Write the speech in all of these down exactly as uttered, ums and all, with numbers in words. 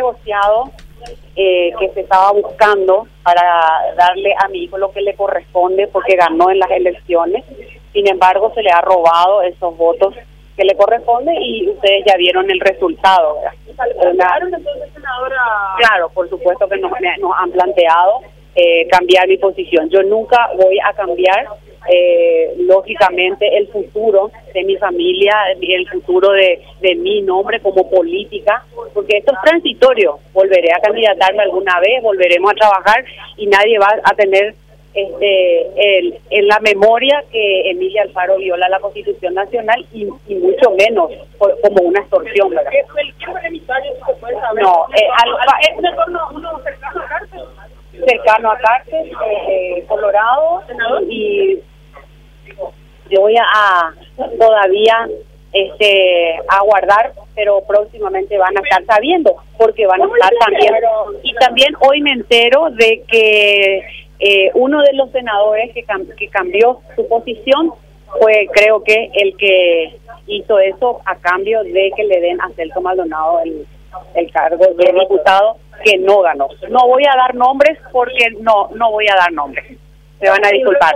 negociado eh, que se estaba buscando para darle a mi hijo lo que le corresponde porque ganó en las elecciones. Sin embargo, se le ha robado esos votos que le corresponde y ustedes ya vieron el resultado. Una, entonces, senadora? Claro, por supuesto que nos, nos han planteado eh, cambiar mi posición. Yo nunca voy a cambiar, eh, lógicamente, el futuro de mi familia, el futuro de, de mi nombre como política, porque esto es transitorio. Volveré a candidatarme alguna vez, volveremos a trabajar y nadie va a tener este el, en la memoria que Emilia Alfaro viola la Constitución Nacional y, y mucho menos por, como una extorsión, ¿verdad? ¿Qué fue el, qué fue el emisario, si se puede saber? No, eh, al, es un entorno uno cercano a Cárcel. Cercano a Cárcel, eh, Colorado, y yo voy a, a todavía este aguardar, pero próximamente van a estar sabiendo, porque van a estar también. Y también hoy me entero de que Eh, uno de los senadores que, cam que cambió su posición fue, creo que, el que hizo eso a cambio de que le den a Celso Maldonado el, el cargo de diputado, que no ganó. No voy a dar nombres porque no no voy a dar nombres. Se van a disculpar.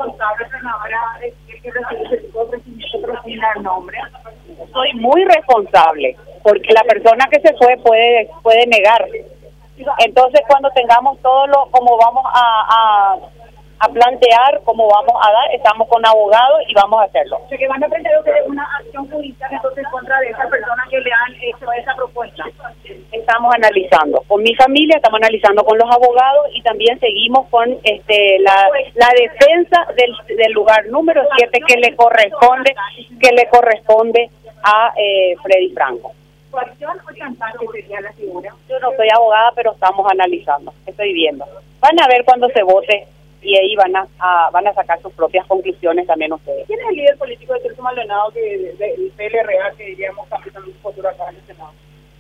Soy muy responsable porque la persona que se fue puede puede negar. Entonces, cuando tengamos todo lo, como vamos a, a, a plantear, como vamos a dar, estamos con abogados y vamos a hacerlo. O sea, que van a plantear una acción judicial entonces en contra de esa persona que le han hecho esa propuesta. Estamos analizando con mi familia, estamos analizando con los abogados y también seguimos con este la, la defensa del, del lugar número siete que le corresponde, que le corresponde a eh, Freddy Franco. ¿Coacción o chantaje sería la figura? Yo no soy abogada, pero estamos analizando, estoy viendo. Van a ver cuando se vote y ahí van a, a van a sacar sus propias conclusiones también ustedes. ¿Quién es el líder político de Celso Maldonado, que del P L R A, que diríamos también un futuro acá en el Senado?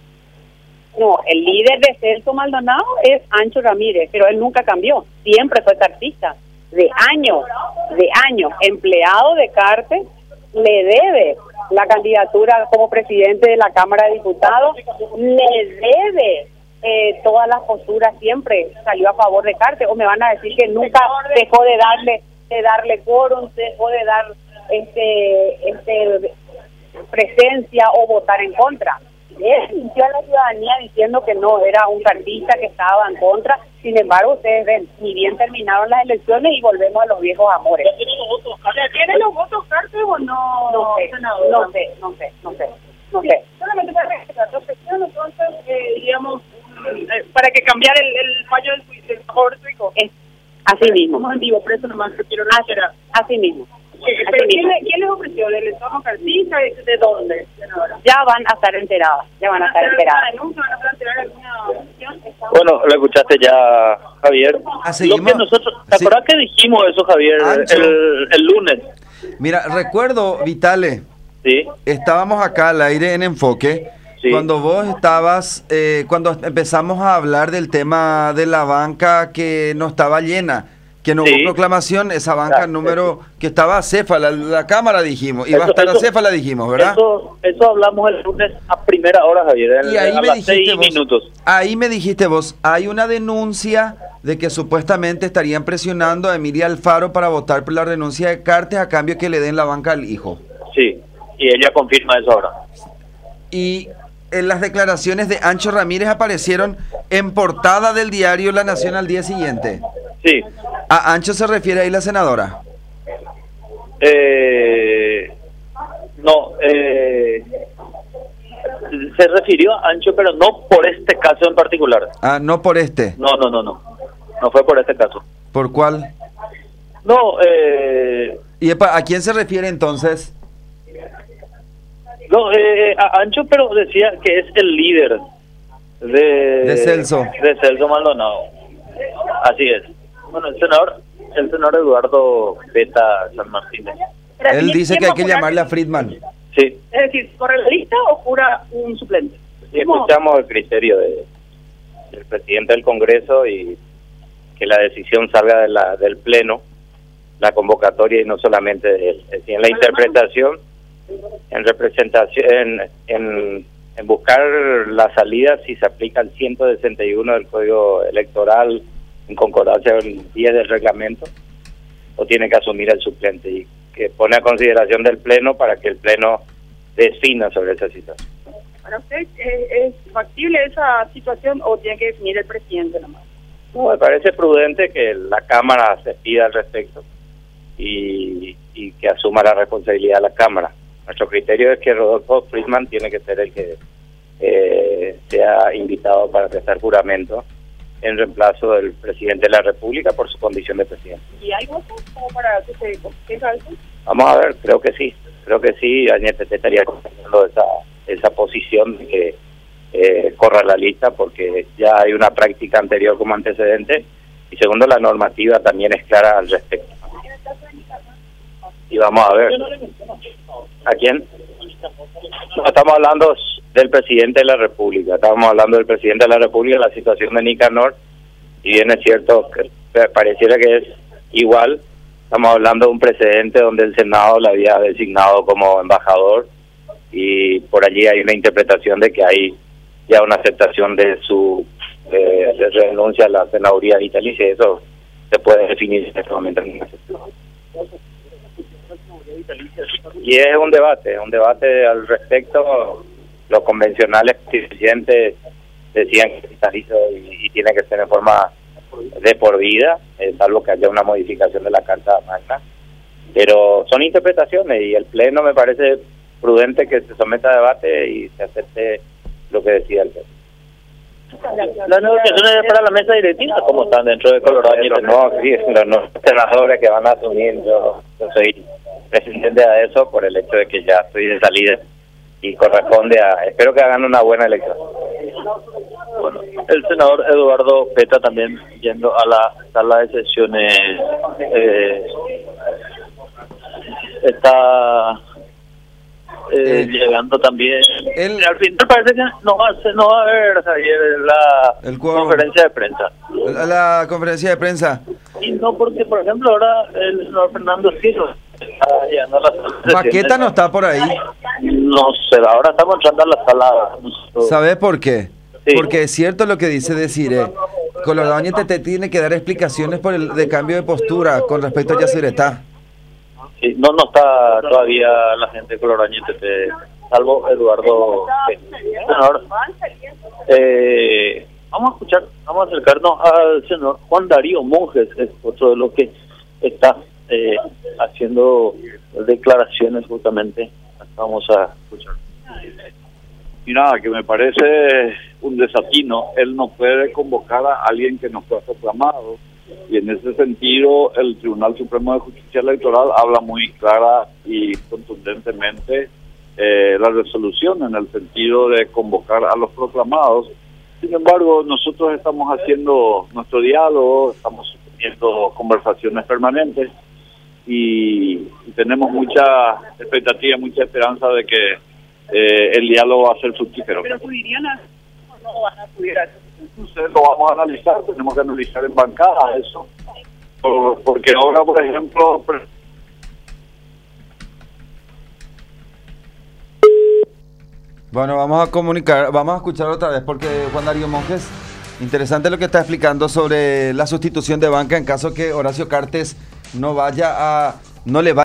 No, el líder de Celso Maldonado es Ancho Ramírez, pero él nunca cambió, siempre fue cartista, de años, de años, empleado de Cárcel, le debe la candidatura como presidente de la Cámara de Diputados, le debe eh, todas las posturas, siempre salió a favor de Cárcel, o me van a decir que nunca dejó de darle de darle quórum, dejó de dar este este presencia o votar en contra. Él mintió a la ciudadanía diciendo que no, era un cartista que estaba en contra. Sin embargo, ustedes ven, ni bien terminaron las elecciones y volvemos a los viejos amores. ¿Tienen los votos Cárcel? ¿Tienen los votos Cárcel o no? No sé, no sé, no sé, no sé, no sé. Solamente para respetar la presión, entonces, eh, digamos, eh, para que cambiara el, el fallo del, del favor de su hijo. Es así mismo. Estamos en vivo, por eso nomás quiero reiterar. Así mismo. ¿Pero quién, ¿Quién les ofreció? ¿Del entorno cartista? ¿De, de dónde? Ya van a estar enteradas, ya van a estar enteradas. ¿Van a plantear alguna opción? Bueno, lo escuchaste ya, Javier. Ah, seguimos. Lo que nosotros, ¿te sí. acordás que dijimos eso, Javier, el, el lunes? Mira, recuerdo, Vitale, sí. estábamos acá al aire en Enfoque, sí. cuando vos estabas, eh, cuando empezamos a hablar del tema de la banca que no estaba llena, que no sí. hubo proclamación, esa banca claro, número sí. que estaba acéfala, la, la Cámara dijimos, iba eso, a estar eso, acéfala dijimos, ¿verdad? Eso, eso hablamos el lunes a primera hora, Javier, y ahí a me las seis vos, minutos. Ahí me dijiste vos, hay una denuncia de que supuestamente estarían presionando a Emilia Alfaro para votar por la renuncia de Cartes a cambio que le den la banca al hijo. Sí, y ella confirma eso ahora. Y en las declaraciones de Ancho Ramírez aparecieron en portada del diario La Nación al día siguiente. Sí. ¿A Ancho se refiere ahí la senadora? Eh, no, eh, se refirió a Ancho, pero no por este caso en particular. Ah, no por este. No, no, no, no. No fue por este caso. ¿Por cuál? No, eh... ¿Y a quién se refiere entonces? No, eh, a Ancho, pero decía que es el líder de... De Celso. De Celso Maldonado. Así es. Bueno, el senador, el senador Eduardo Beta San Martínez. Él dice que hay que llamarle a Friedman. Sí. Es decir, ¿corre la lista o jura un suplente? Sí, escuchamos el criterio de, del presidente del Congreso y que la decisión salga de la, del Pleno, la convocatoria y no solamente de él. Es decir, en la interpretación, en representación, en, en, en buscar la salida si se aplica el ciento sesenta y uno del Código Electoral en concordancia con el diez del reglamento, o tiene que asumir el suplente, y que pone a consideración del Pleno para que el Pleno defina sobre esa situación. ¿Para usted es, es factible esa situación o tiene que definir el presidente nomás? No, me parece prudente que la Cámara se pida al respecto y, y que asuma la responsabilidad de la Cámara. Nuestro criterio es que Rodolfo Friedman tiene que ser el que eh, sea invitado para prestar juramento en reemplazo del presidente de la República por su condición de presidente. ¿Y hay votos como para que se conozca eso? Vamos a ver, creo que sí, creo que sí, Añete estaría acompañando esa, esa posición de que eh, corra la lista, porque ya hay una práctica anterior como antecedente, y segundo, la normativa también es clara al respecto. Y vamos a ver. ¿A quién? No, estamos hablando del presidente de la República, estamos hablando del presidente de la República, la situación de Nicanor, y bien es cierto que pareciera que es igual, estamos hablando de un precedente donde el Senado le había designado como embajador, y por allí hay una interpretación de que hay ya una aceptación de su eh, de renuncia a la senaduría vitalicia, eso se puede definir en este momento. Y es un debate, un debate al respecto. Los convencionales constituyentes decían que es vitalicio y, y tiene que ser en forma de por vida, eh, salvo que haya una modificación de la Carta Magna. Pero son interpretaciones, y el Pleno me parece prudente que se someta a debate y se acepte lo que decida el Pleno. Las negociaciones para la mesa directiva, ¿cómo están dentro de Colorado? No, sí, los no senadores que van a asumir, yo, yo soy presidente de eso por el hecho de que ya estoy de salida y corresponde a, espero que hagan una buena elección. Bueno, el senador Eduardo Peta también yendo a la sala de sesiones eh, está eh, eh, llegando también. El, al final parece que no va a, ser, no va a haber, Javier, la el conferencia de prensa. La, la conferencia de prensa. Y no porque, por ejemplo, ahora el senador Fernando Silva está llegando a la sala de Maqueta no está por ahí. No sé, ahora estamos entrando a la sala. ¿Sabes por qué? Sí. Porque es cierto lo que dice Desiree. Colorado Añete te tiene que dar explicaciones por el de cambio de postura con respecto a Yacyretá. Sí, no, no está todavía la gente de Colorado Añete, salvo Eduardo. Senador, eh, vamos a escuchar, vamos a acercarnos al senador Juan Darío Monjes, es otro de los que está eh, haciendo declaraciones justamente. Vamos a escuchar. Mira, que me parece un desatino. Él no puede convocar a alguien que no fue proclamado, y en ese sentido el Tribunal Supremo de Justicia Electoral habla muy clara y contundentemente eh, la resolución en el sentido de convocar a los proclamados. Sin embargo, nosotros estamos haciendo nuestro diálogo, estamos teniendo conversaciones permanentes y, y tenemos mucha expectativa, mucha esperanza de que eh, el diálogo va a ser fructífero. ¿Pero subirían a no van a subir a eso? Entonces lo vamos a analizar, tenemos que analizar en bancada eso, Por, porque ahora, por ejemplo... Bueno, vamos a comunicar, vamos a escuchar otra vez, porque Juan Darío Monjes, interesante lo que está explicando sobre la sustitución de banca en caso que Horacio Cartes no vaya a, no le vaya